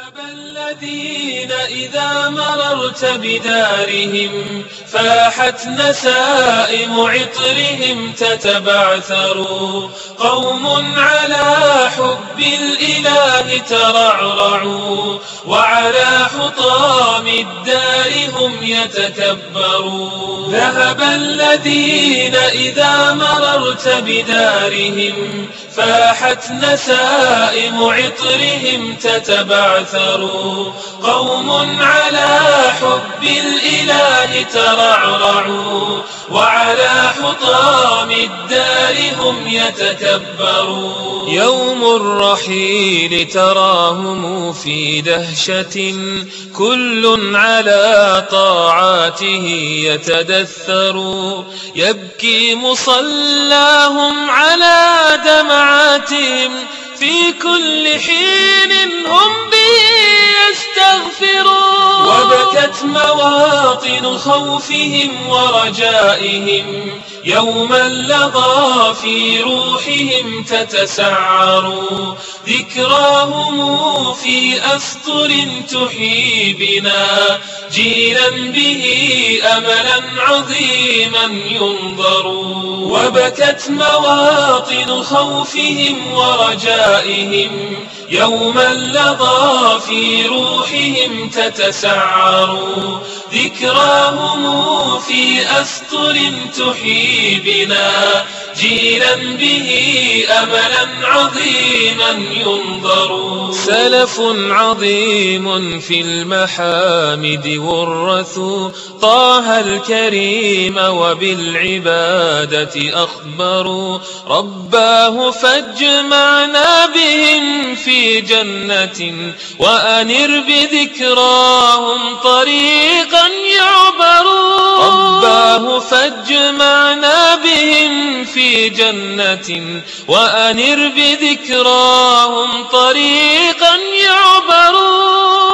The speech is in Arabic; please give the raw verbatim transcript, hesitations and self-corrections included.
ذهب الذين إذا مررت بدارهم فاحت نسائم عطرهم تتبعثر. قوم على حب الإله ترعرعوا وعلى حطام الدار هم يتكبرون. ذهب الذين إذا مررت بدارهم فاحت نسائم عطرهم تتبعثر. قوم على حب الإله ترعرعوا وعلى حطام الدار هم يتكبرون. يوم الرحيل تراهم في دهشة كل على طاعاته يتدثر. يبكي مصلاهم على دمعاتهم في كل حين هم به يستغفرون. وبكت مواطن خوفهم ورجائهم يوما لظى في روحهم تتسعر. ذكراهم في أسطر تحيي بنا جيلا به أملا عظيما ينظر. وبكت مواطن خوفهم ورجائهم يوما لظى في روحهم تتسعر. ذكراهم في أسطر تحيي بنا جيلا به أملا عظيما ينظر. سلف عظيم في المحامد ورثوا طه الكريم وبالعبادة أخبروا. رباه فاجمعنا بهم في جنة وأنر بذكراهم طريقا يعبر. رباه فاجمعنا بهم في جنة وأنر بذكراهم طريقا يعبر.